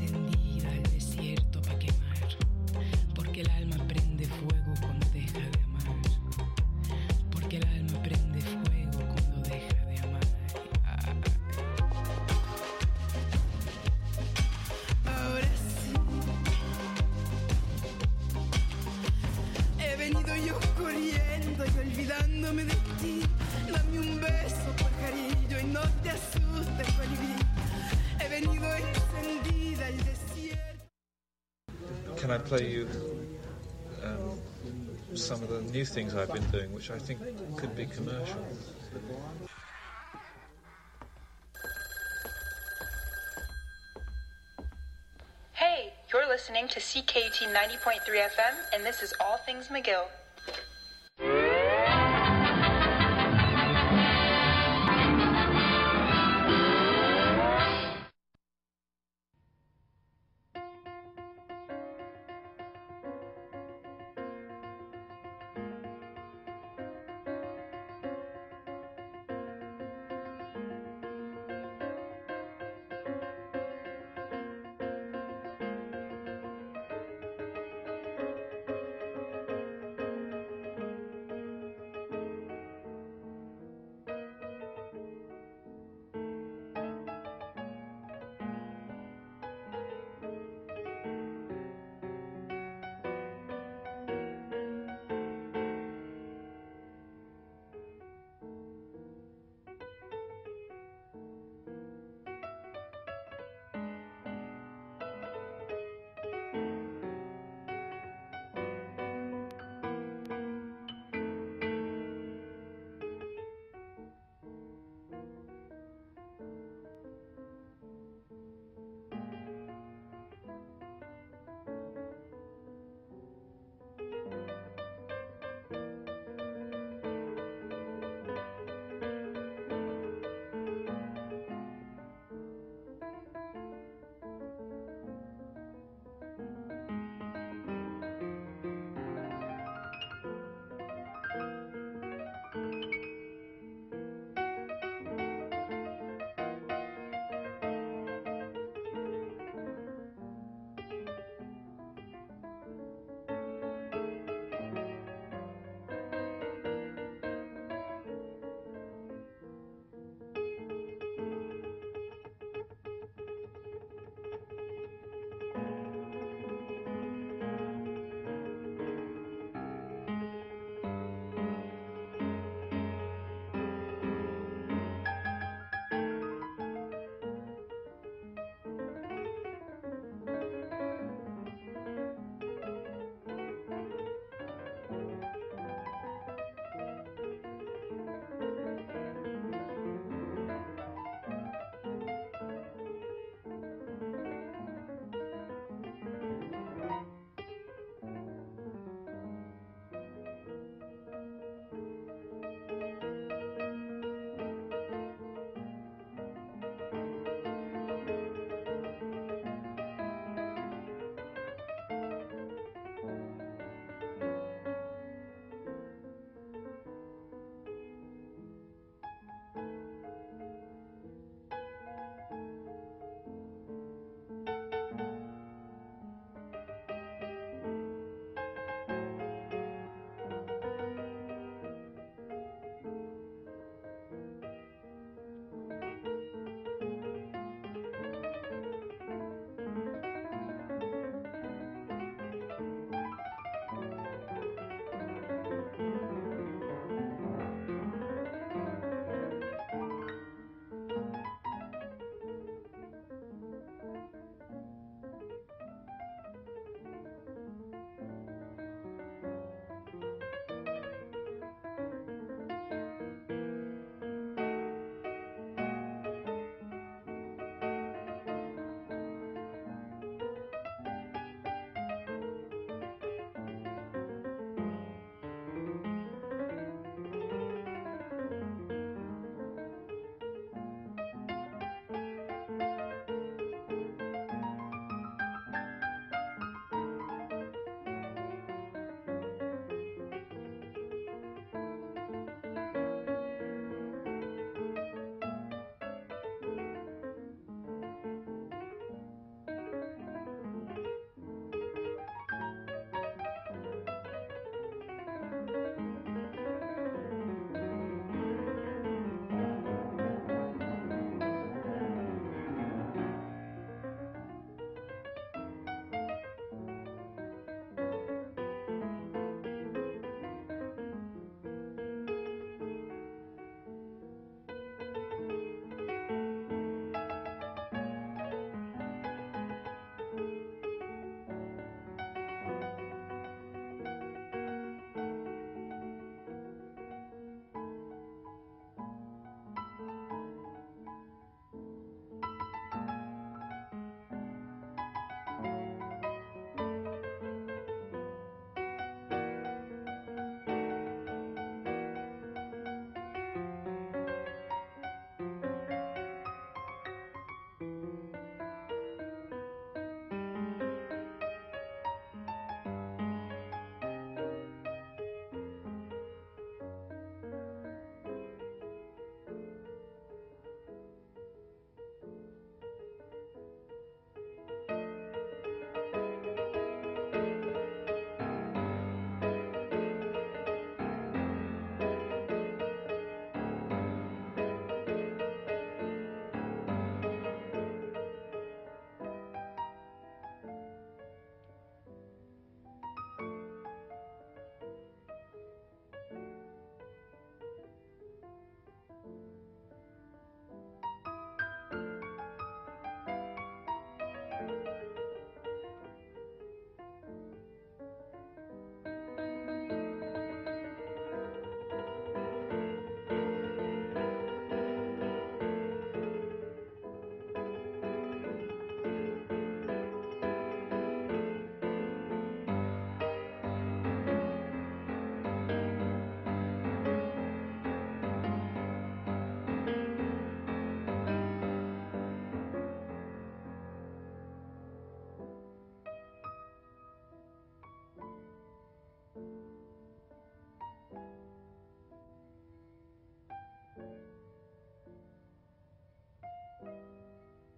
encendida al desierto pa' quemar, porque el alma prende fuego cuando deja de amar, porque el alma prende fuego cuando deja de amar. Ahora sí, he venido yo corriendo y olvidándome de ti. Dame un beso, pajarillo, y no te asustes, colibrí. He venido encendida al desierto. Can I play you some of the new things I've been doing, which I think could be commercial? Hey, you're listening to CKT 90.3 FM, and this is All Things McGill.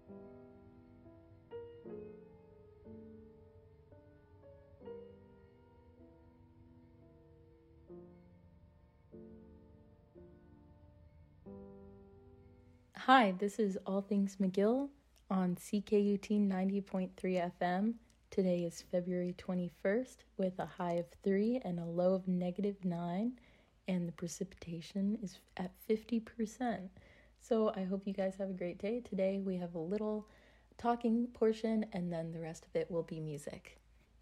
Hi, this is All Things McGill on CKUT 90.3 FM. Today is February 21st with a high of 3 and a low of -9, and the precipitation is at 50%. So I hope you guys have a great day. Today we have a little talking portion, and then the rest of it will be music.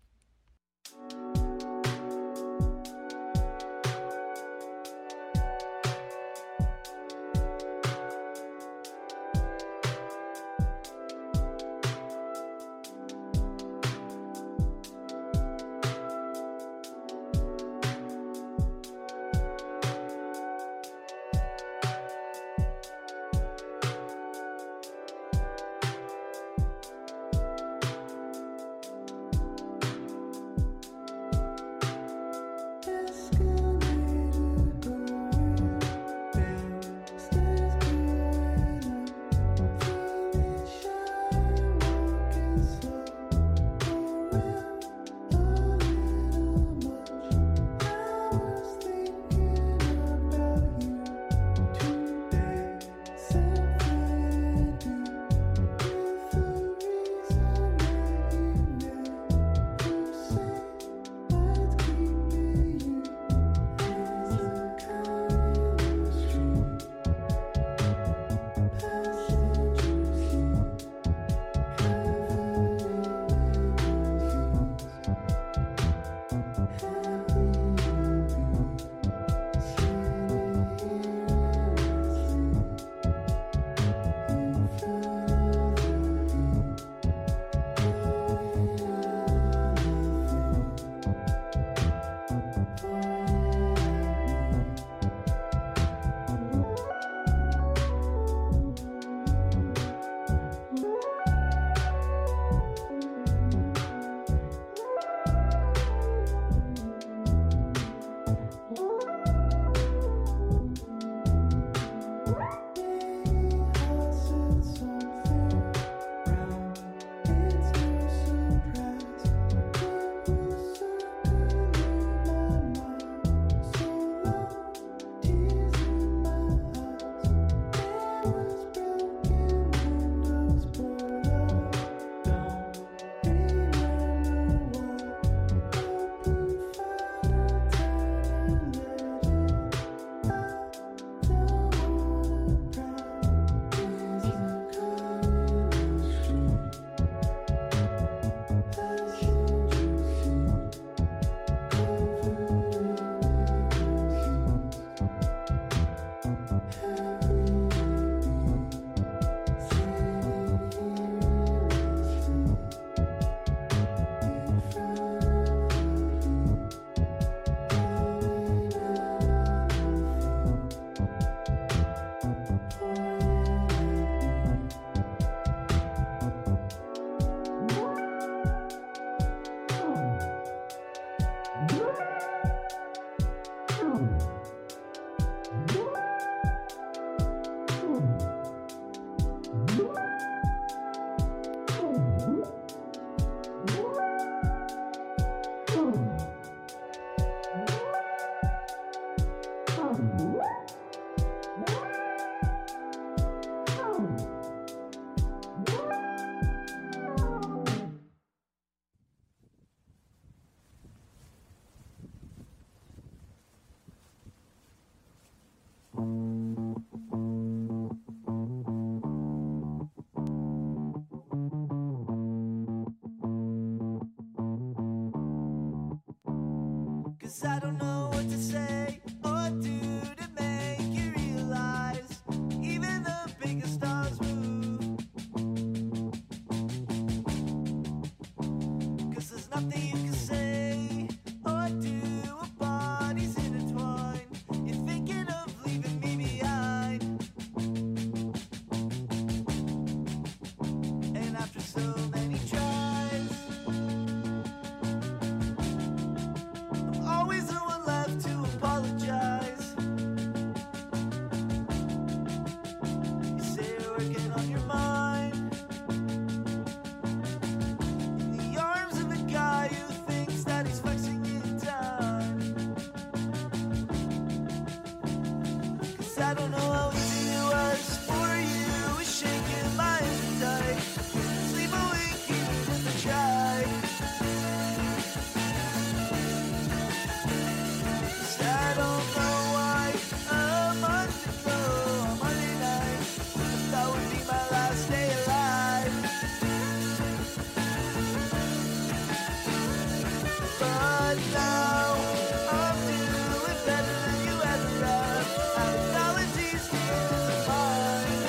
I don't know what to say or do to make you realize even the biggest stars move. 'Cause there's nothing you can say or do when bodies intertwine. You're thinking of leaving me behind. And after so many tries, always the one left to apologize. I don't know how easy it was for you. Was shaking my appetite. Sleep awake even if I tried. 'Cause I don't know why a month ago, on Monday night, that would be my last day alive. But now I'm doing better than you ever have. I acknowledge these feelings of mine.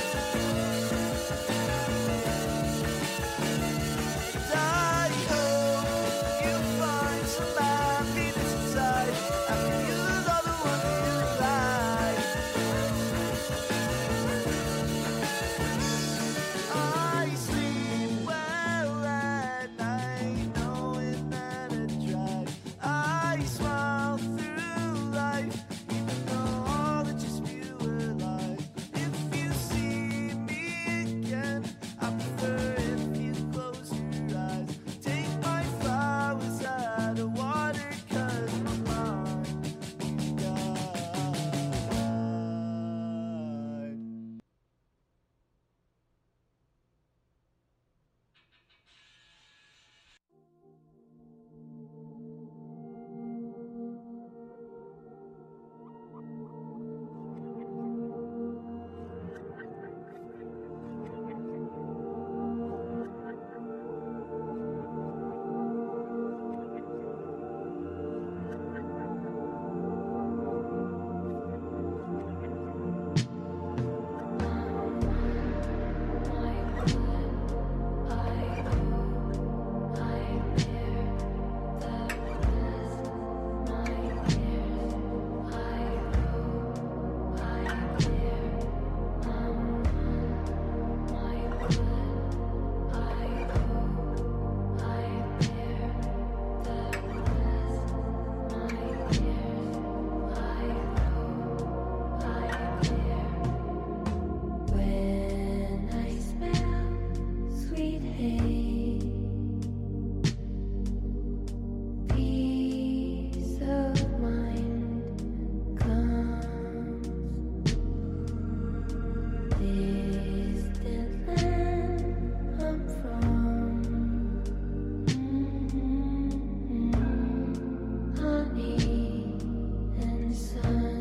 And I hope you find some happiness inside after you lose all the ones you really like. I sleep well at night, knowing that I tried. I smile through life, even though all that you spew were lies. If you see me again, I prefer if you close your eyes. Take my flowers out of water, 'cause my mind died. When I smell sweet hay, peace of mind comes. Distant land I'm from, honey and sun.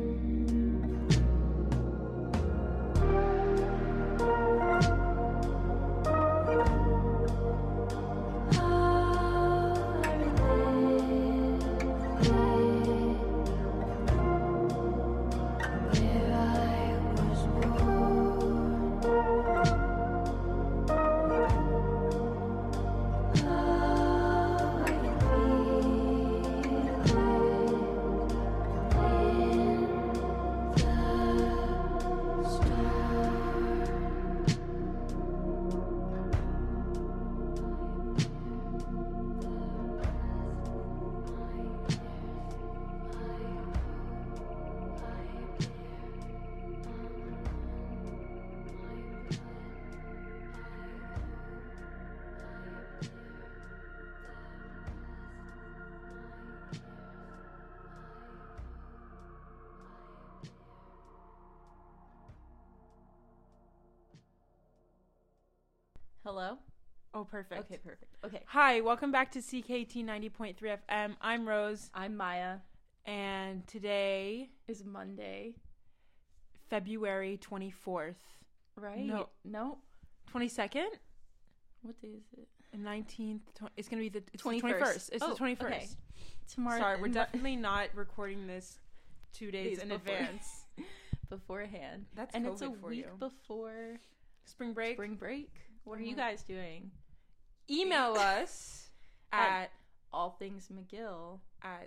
Hello? Oh, perfect. Okay, perfect. Okay. Hi, welcome back to CKT 90.3 FM. I'm Rose, I'm Maya. and today, Is Monday, February 24th. right? No. 22nd? What day is it? 19th? It's going to be the 21st. 21st. It's the 21st. Okay. Tomorrow. Sorry, we're definitely not recording this 2 days in before. advance. beforehand. That's and COVID it's a for week you. before Spring break. spring break. What are you Mhm. guys doing? Email us at allthingsmcgill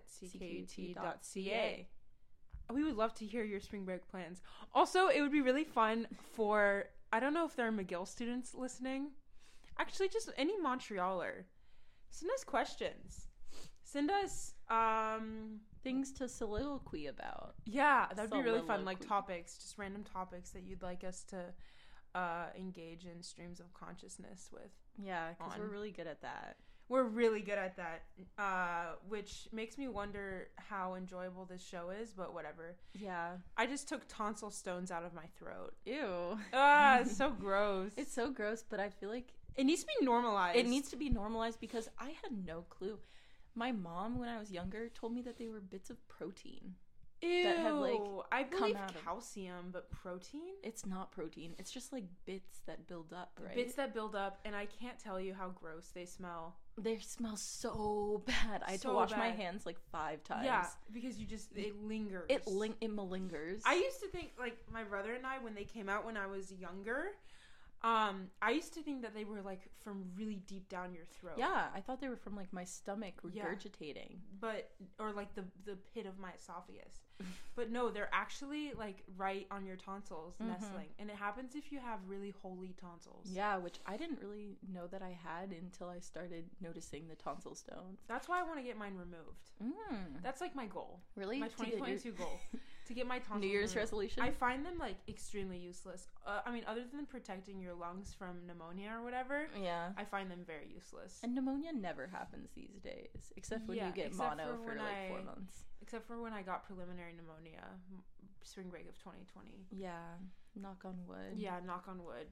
ckut.ca. We would love to hear your spring break plans. Also, it would be really fun for, I don't know if there are McGill students listening. Actually, just any Montrealer. Send us questions. Send us, things to soliloquy about. yeah, that'd be really fun. Like Soliloquy. topics, just random topics that you'd like us to engage in streams of consciousness with. Yeah, because we're On. really good at that. We're really good at that, which makes me wonder how enjoyable this show is, but whatever. Yeah. I just took tonsil stones out of my throat. Ew. It's so gross. It's so gross, but I feel like It needs to be normalized. it needs to be normalized because I had no clue. My mom, when I was younger, told me that they were bits of protein. Ew. that have, like, I believe come out of- calcium, but protein? It's not protein. It's just like bits that build up, right? Bits that build up, and I can't tell you how gross they smell. They smell so bad. I had to So wash my bad. hands like 5 times. Yeah, because it lingers. It malingers. I used to think, like, my brother and I, when they came out when I was younger, I used to think that they were, like, from really deep down your throat. Yeah, I thought they were from like my stomach Yeah. regurgitating. But, or, like, the pit of my esophagus. But no, they're actually, like, right on your tonsils nestling. And it happens if you have really holy tonsils. Yeah, which I didn't really know that I had until I started noticing the tonsil stones. That's why I want to get mine removed. That's, like, my goal. Really? My To get your 2022 goal. To get my tonsils New Year's removed. resolution? I find them, like, extremely useless. I mean, other than protecting your lungs from pneumonia or whatever, Yeah. I find them very useless. And pneumonia never happens these days, except when Yeah, you get except mono for for when like 4 I- months. Except for when I got preliminary pneumonia, spring break of 2020. Yeah, knock on wood. Yeah, knock on wood.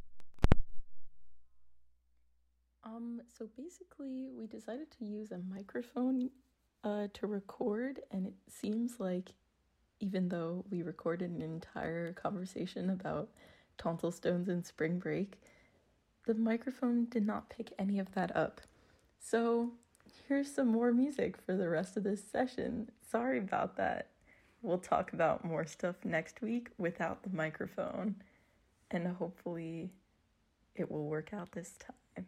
So basically we decided to use a microphone to record, and it seems like even though we recorded an entire conversation about tonsil stones and spring break, the microphone did not pick any of that up. So here's some more music for the rest of this session. Sorry about that. We'll talk about more stuff next week without the microphone, and hopefully it will work out this time.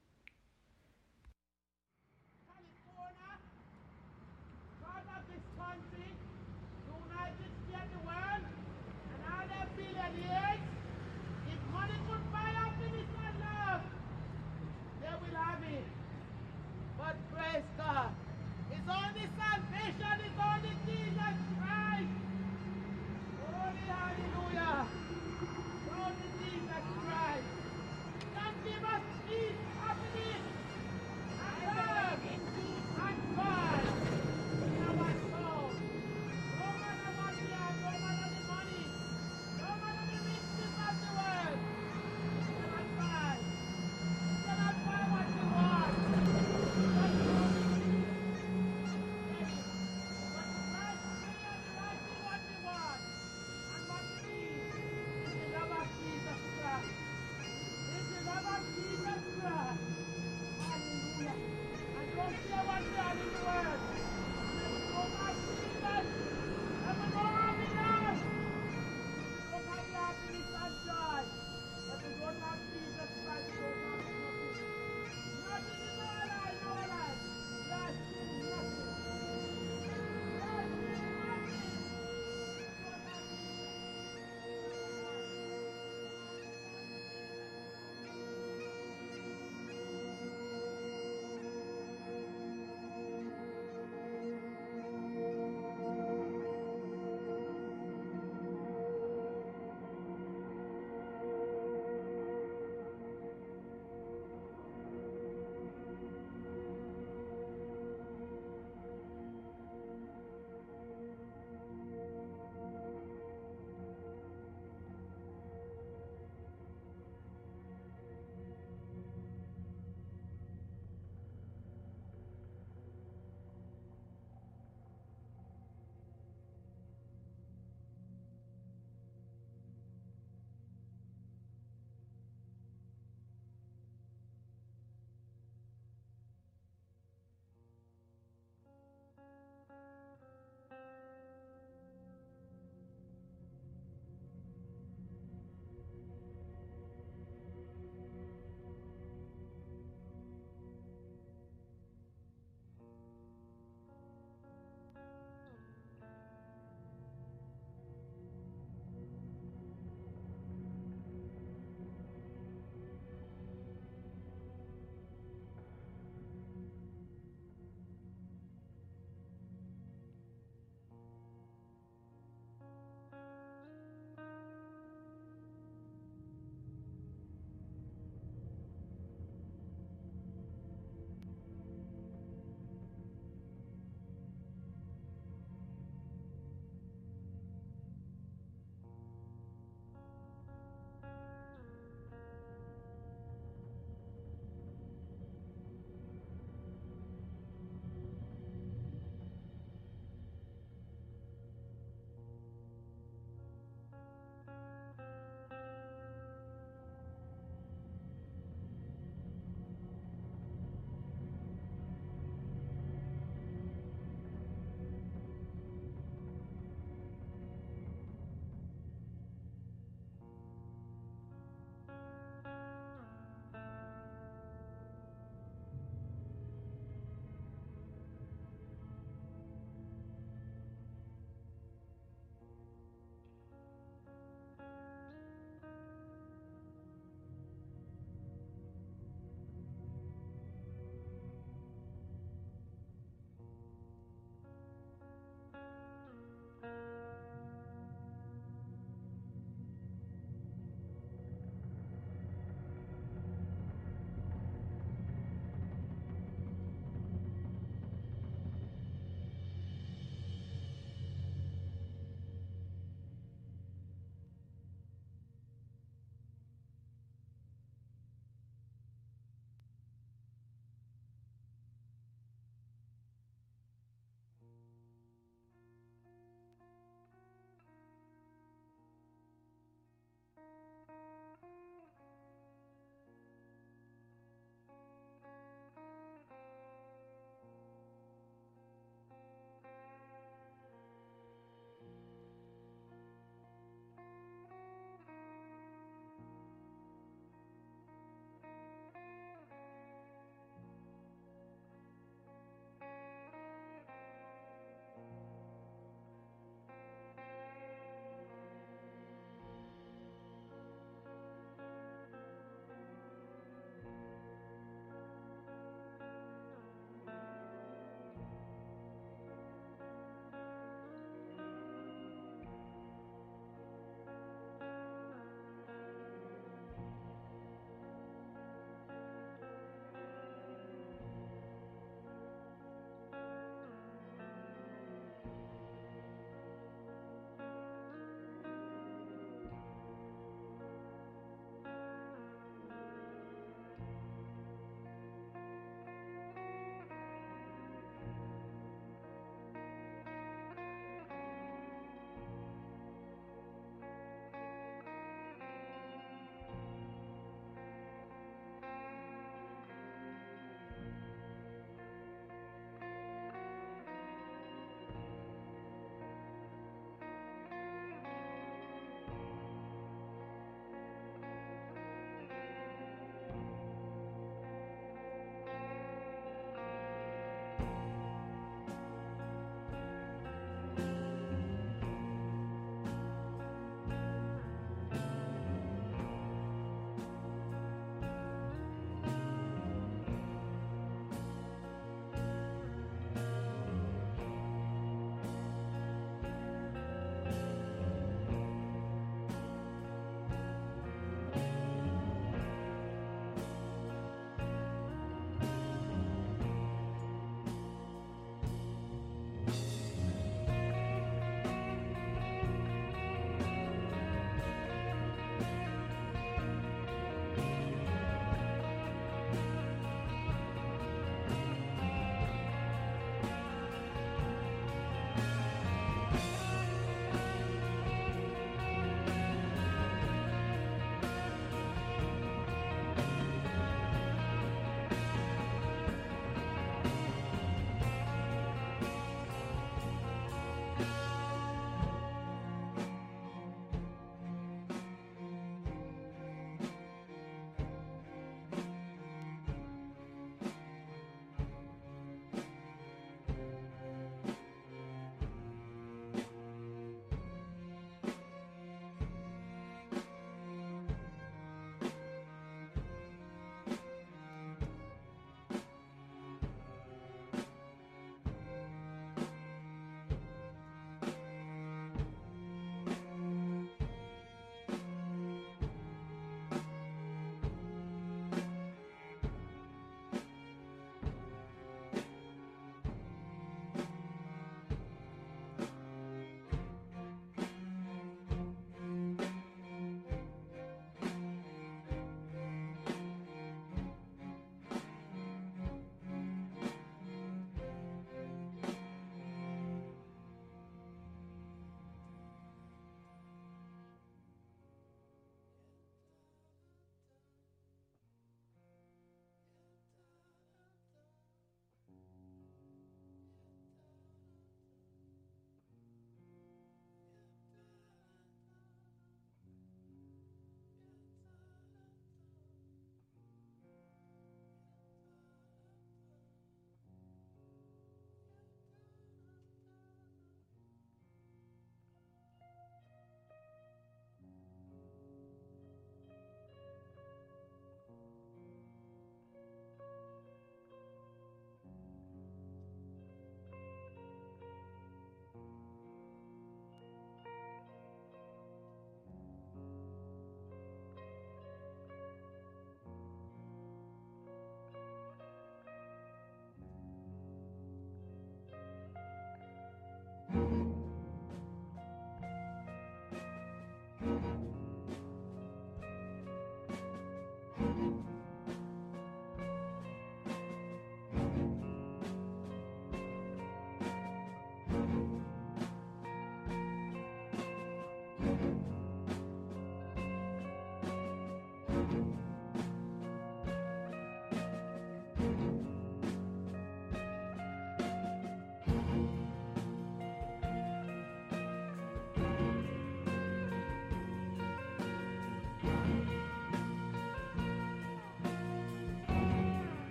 California, part of this country, United States of the world, and all their billionaires, if money could buy happiness and love, they will have it. But praise God, it's only salvation, it's only Jesus Christ. Holy hallelujah. Only Jesus Christ. Can give us peace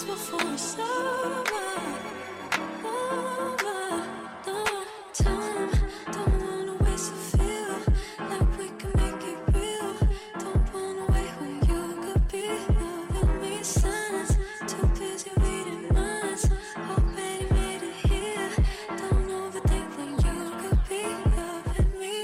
just before it's over. Time, don't wanna waste a feel like we can make it real. Don't wanna wait when you could be loving me. Signs, too busy reading minds. Already made it here. Don't overthink when you could be loving me.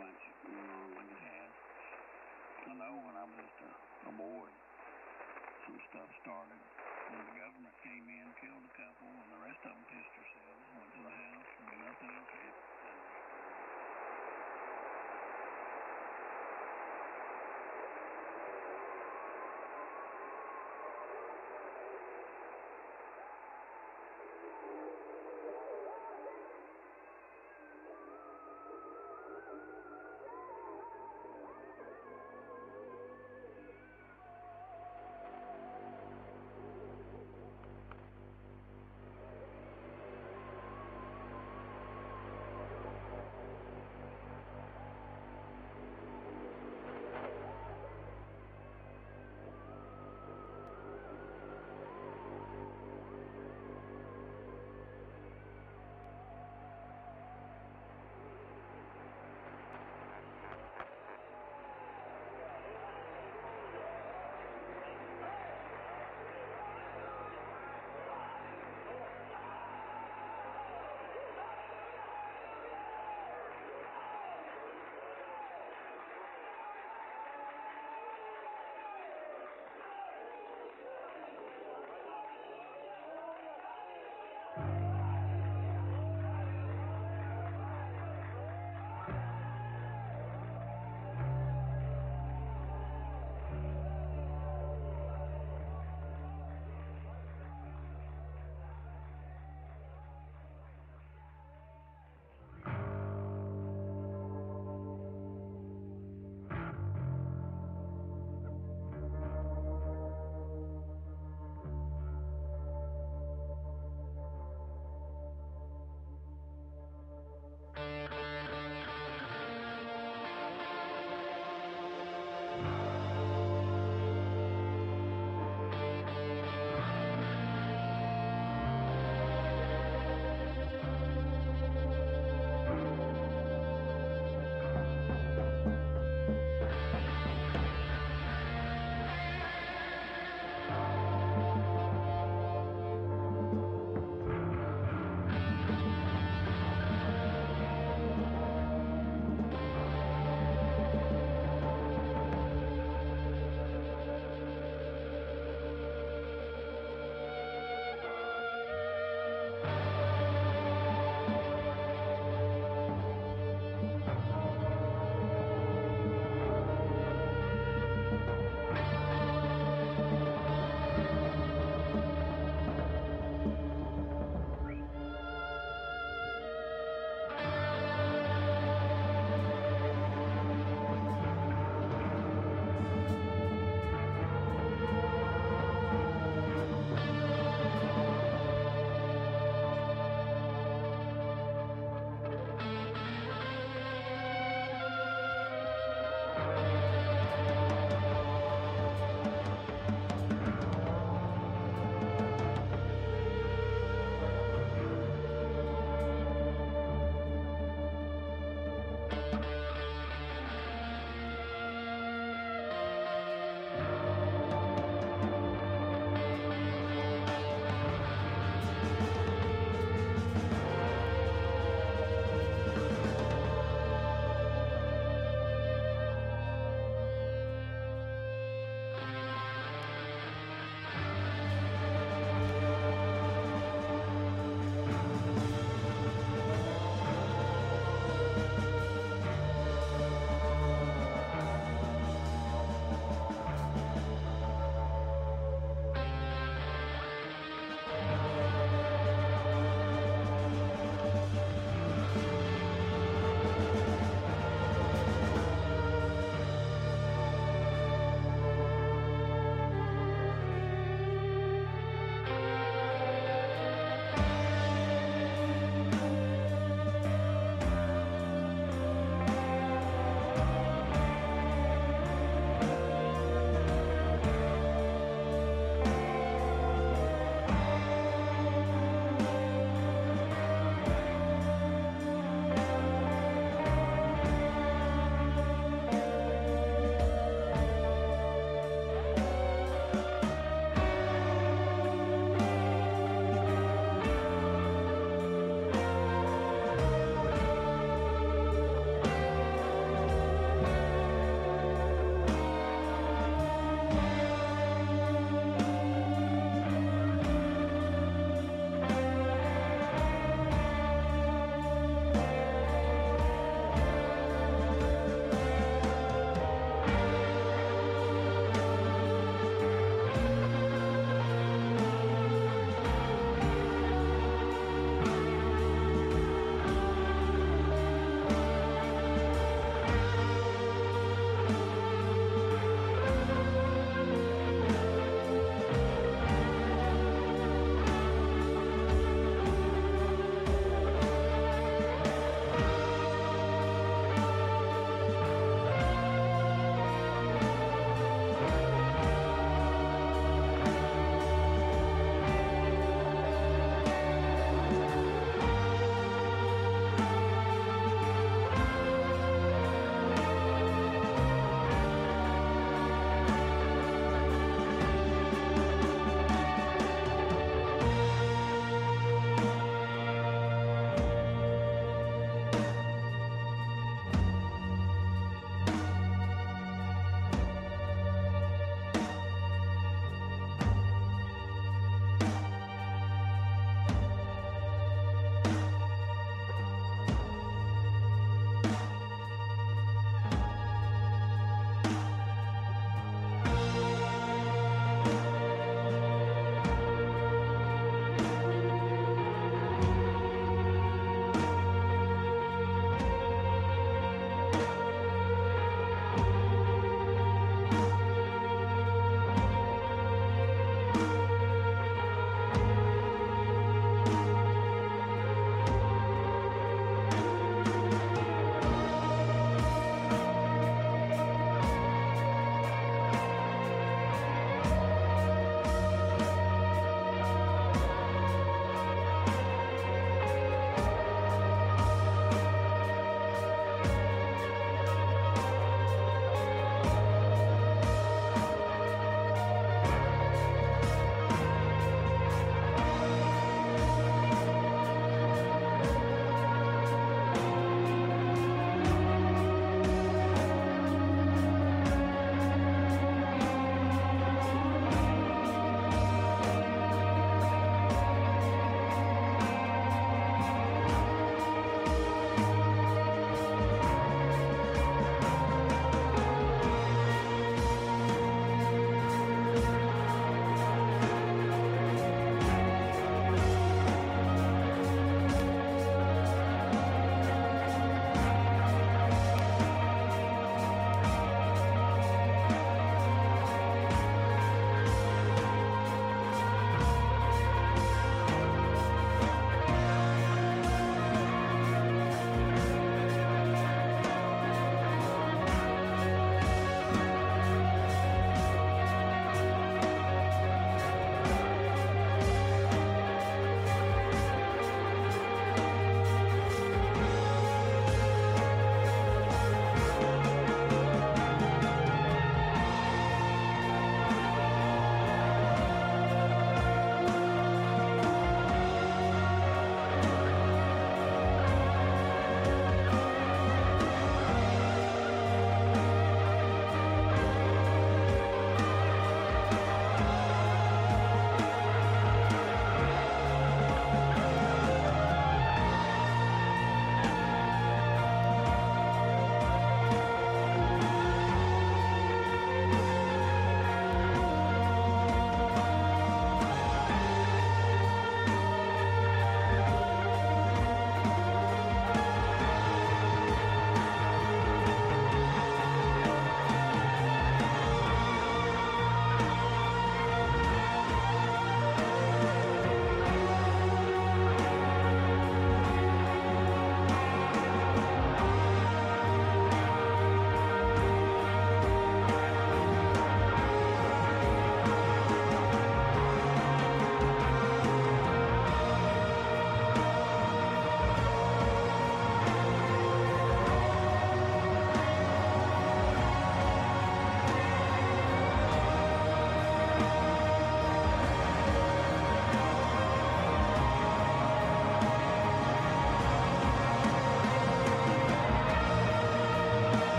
much as it has. I know when I was just a boy, some stuff started. When the government came in, killed a couple, and the rest of them pissed themselves, went to the house, and nothing else happened.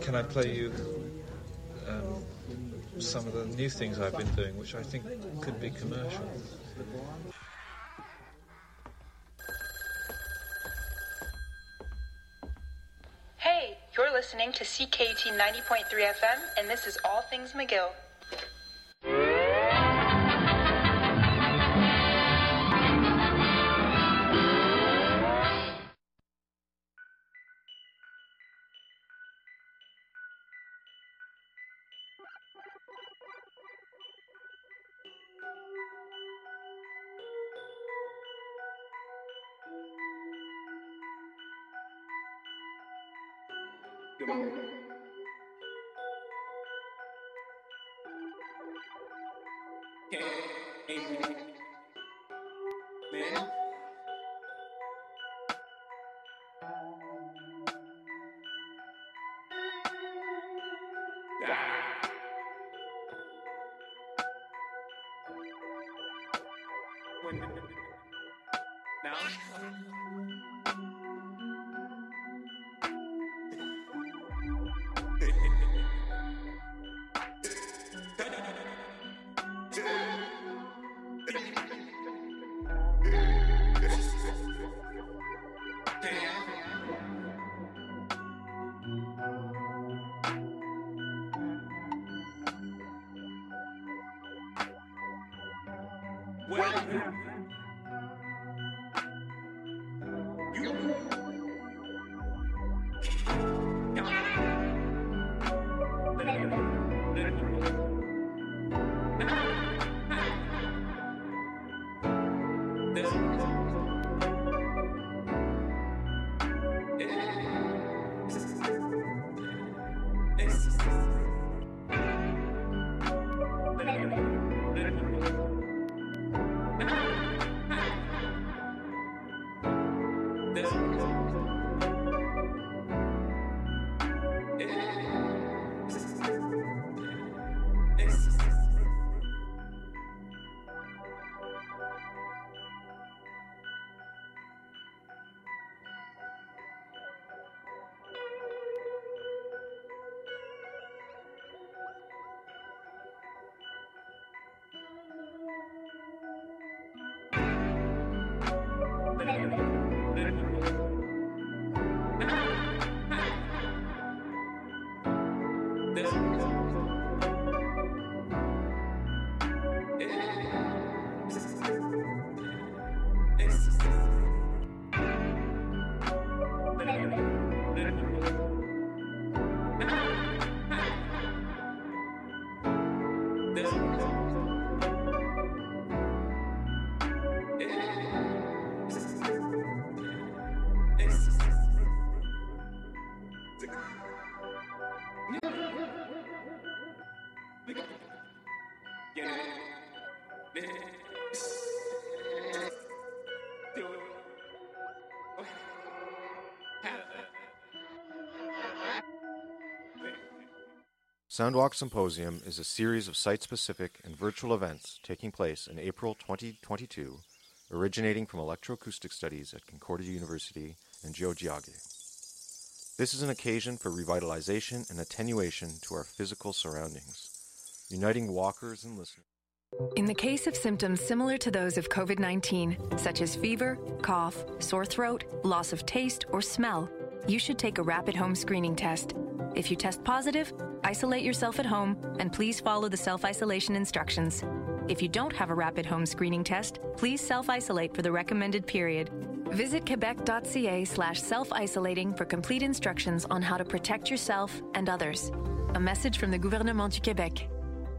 can I play you some of the new things I've been doing, which I think could be commercial? Hey, you're listening to CKUT 90.3 FM, and this is All Things McGill. Soundwalk Symposium is a series of site-specific and virtual events taking place in April 2022, originating from electroacoustic studies at Concordia University and Georgiage. This is an occasion for revitalization and attenuation to our physical surroundings, uniting walkers and listeners. In the case of symptoms similar to those of COVID-19, such as fever, cough, sore throat, loss of taste, or smell, you should take a rapid home screening test. If you test positive, isolate yourself at home and please follow the self-isolation instructions. If you don't have a rapid home screening test, please self-isolate for the recommended period. Visit quebec.ca/self-isolating for complete instructions on how to protect yourself and others. A message from the Gouvernement du Québec.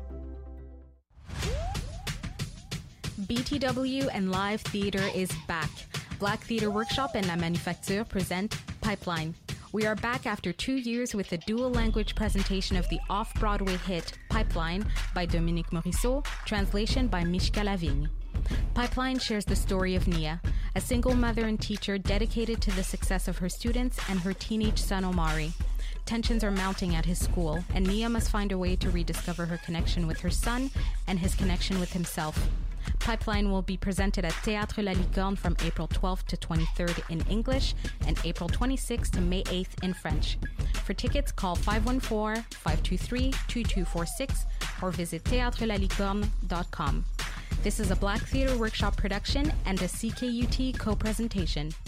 BTW and live theater is back. Black Theater Workshop and La Manufacture present Pipeline. We are back after 2 years with a dual-language presentation of the off-Broadway hit Pipeline by Dominique Morisseau, translation by Mishka Lavigne. Pipeline shares the story of Nia, a single mother and teacher dedicated to the success of her students and her teenage son Omari. Tensions are mounting at his school, and Nia must find a way to rediscover her connection with her son and his connection with himself. Pipeline will be presented at Théâtre La Licorne from April 12th to 23rd in English and April 26th to May 8th in French. For tickets, call 514-523-2246 or visit theatrelalicorne.com. This is a Black Theatre Workshop production and a CKUT co-presentation.